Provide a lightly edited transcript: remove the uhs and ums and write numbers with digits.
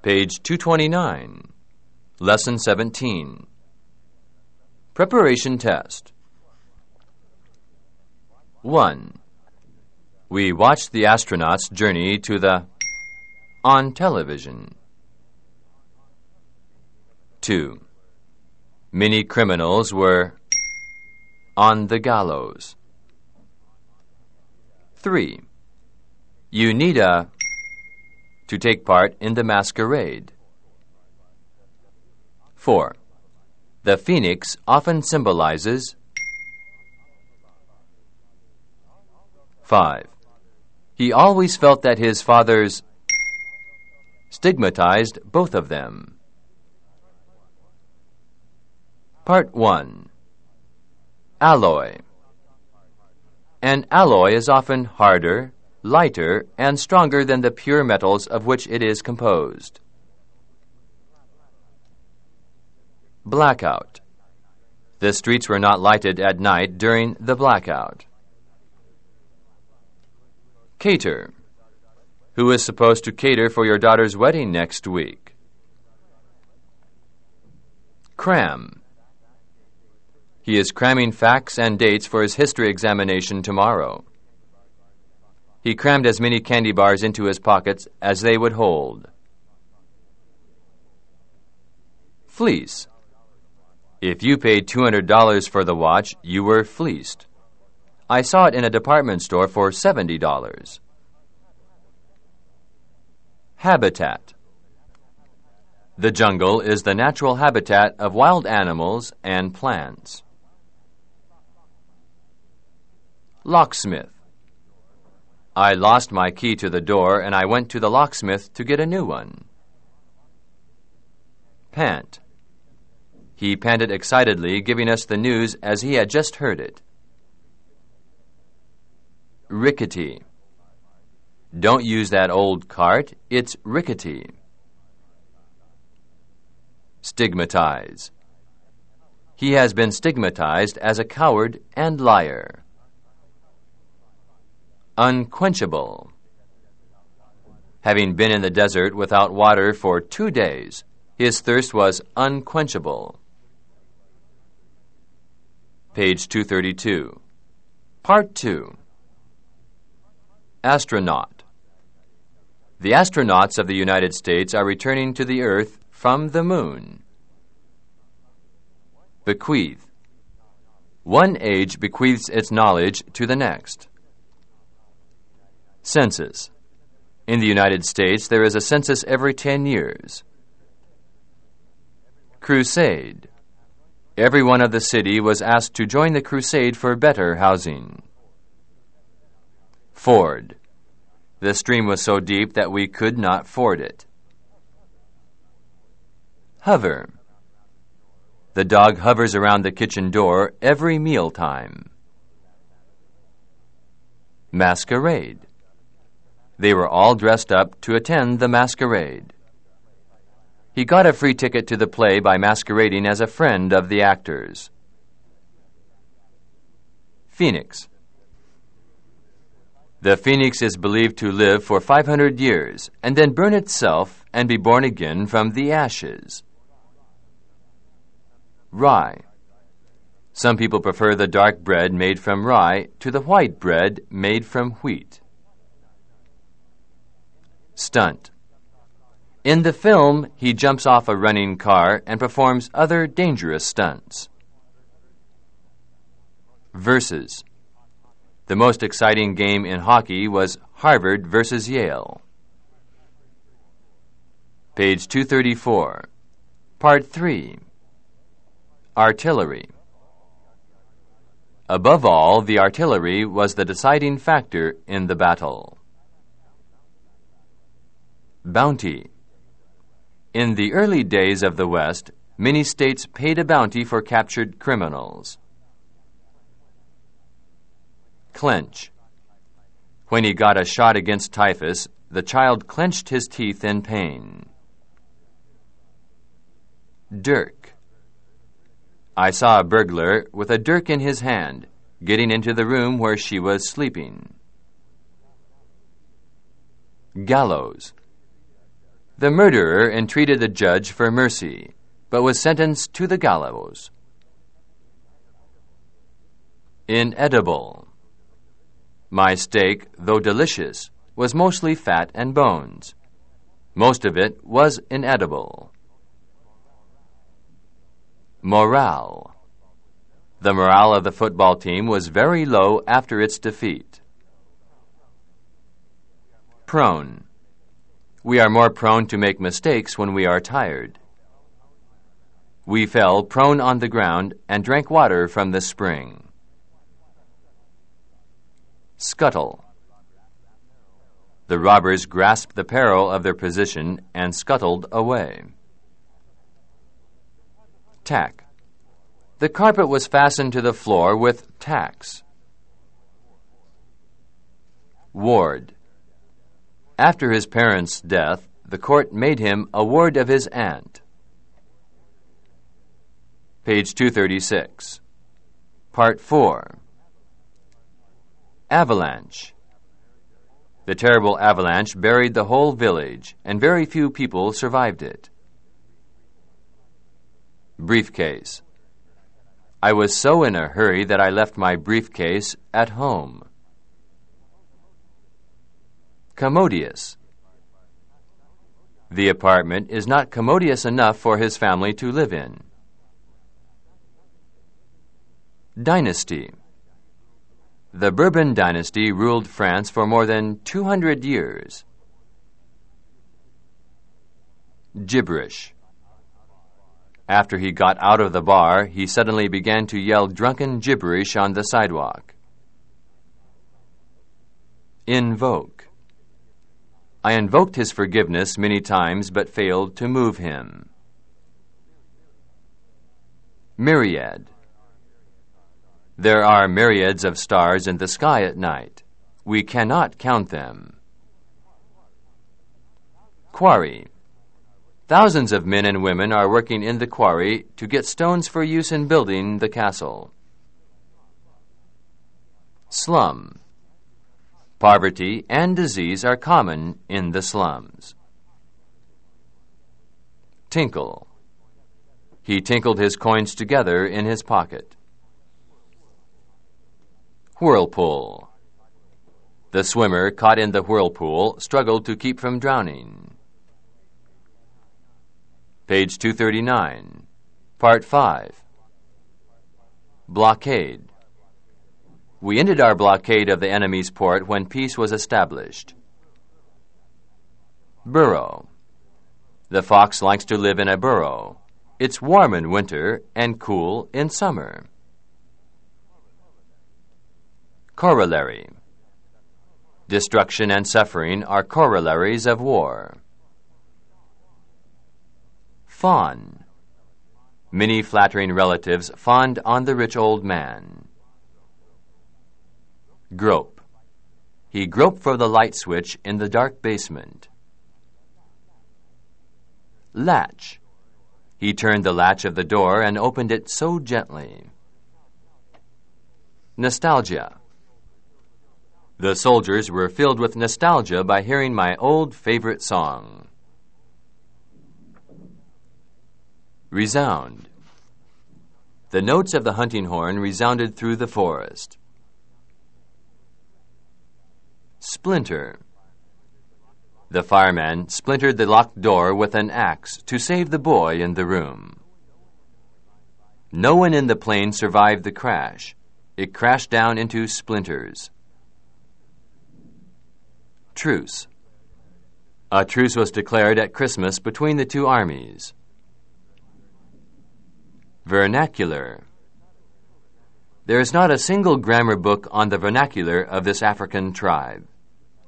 Page 229. Lesson 17. Preparation test. 1. We watched the astronauts journey to the on television. 2. Many criminals were on the gallows. 3. You need to take part in the masquerade. 4. The phoenix often symbolizes 5. He always felt that his fathers stigmatized both of them. Part 1. Alloy. An alloy is often harder, lighter, and stronger than the pure metals of which it is composed. Blackout. The streets were not lighted at night during the blackout. Cater. Who is supposed to cater for your daughter's wedding next week? Cram. He is cramming facts and dates for his history examination tomorrow. He crammed as many candy bars into his pockets as they would hold. Fleece. If you paid $200 for the watch, you were fleeced. I saw it in a department store for $70. Habitat. The jungle is the natural habitat of wild animals and plants. Locksmith. I lost my key to the door and I went to the locksmith to get a new one. Pant. He panted excitedly, giving us the news as he had just heard it. Rickety. Don't use that old cart, it's rickety. Stigmatize. He has been stigmatized as a coward and liar. Unquenchable. Having been in the desert without water for 2 days, his thirst was unquenchable. Page 232. Part 2. Astronaut. The astronauts of the United States are returning to the Earth from the Moon. Bequeath. One age bequeaths its knowledge to the next. Census. In the United States, there is a census every 10 years. Crusade. Everyone of the city was asked to join the crusade for better housing. Ford. The stream was so deep that we could not ford it. Hover. The dog hovers around the kitchen door every mealtime. Masquerade. They were all dressed up to attend the masquerade. He got a free ticket to the play by masquerading as a friend of the actors. Phoenix. The phoenix is believed to live for 500 years and then burn itself and be born again from the ashes. Rye. Some people prefer the dark bread made from rye to the white bread made from wheat. Stunt. In the film, he jumps off a running car and performs other dangerous stunts. Versus. The most exciting game in hockey was Harvard versus Yale. Page 234. Part 3. Artillery. Above all, the artillery was the deciding factor in the battle. Bounty. In the early days of the West, many states paid a bounty for captured criminals. Clench. When he got a shot against typhus, the child clenched his teeth in pain. Dirk. I saw a burglar with a dirk in his hand, getting into the room where she was sleeping. Gallows. The murderer entreated the judge for mercy, but was sentenced to the gallows. Inedible. My steak, though delicious, was mostly fat and bones. Most of it was inedible. Morale. The morale of the football team was very low after its defeat. Prone. We are more prone to make mistakes when we are tired. We fell prone on the ground and drank water from the spring. Scuttle. The robbers grasped the peril of their position and scuttled away. Tack. The carpet was fastened to the floor with tacks. Ward. After his parents' death, the court made him a ward of his aunt. Page 236. Part 4. Avalanche. The terrible avalanche buried the whole village, and very few people survived it. Briefcase. I was so in a hurry that I left my briefcase at home. Commodious. The apartment is not commodious enough for his family to live in. Dynasty. The Bourbon dynasty ruled France for more than 200 years. Gibberish. After he got out of the bar, he suddenly began to yell drunken gibberish on the sidewalk. Invoke. I invoked his forgiveness many times but failed to move him. Myriad. There are myriads of stars in the sky at night. We cannot count them. Quarry. Thousands of men and women are working in the quarry to get stones for use in building the castle. Slum. Poverty and disease are common in the slums. Tinkle. He tinkled his coins together in his pocket. Whirlpool. The swimmer caught in the whirlpool struggled to keep from drowning. Page 239. Part 5. Blockade. We ended our blockade of the enemy's port when peace was established. Burrow. The fox likes to live in a burrow. It's warm in winter and cool in summer. Corollary. Destruction and suffering are corollaries of war. Fawn. Many flattering relatives fawned on the rich old man. Grope. He groped for the light switch in the dark basement. Latch. He turned the latch of the door and opened it so gently. Nostalgia. The soldiers were filled with nostalgia by hearing my old favorite song. Resound. The notes of the hunting horn resounded through the forest. Splinter. The fireman splintered the locked door with an axe to save the boy in the room. No one in the plane survived the crash. It crashed down into splinters. Truce. A truce was declared at Christmas between the two armies. Vernacular. There is not a single grammar book on the vernacular of this African tribe.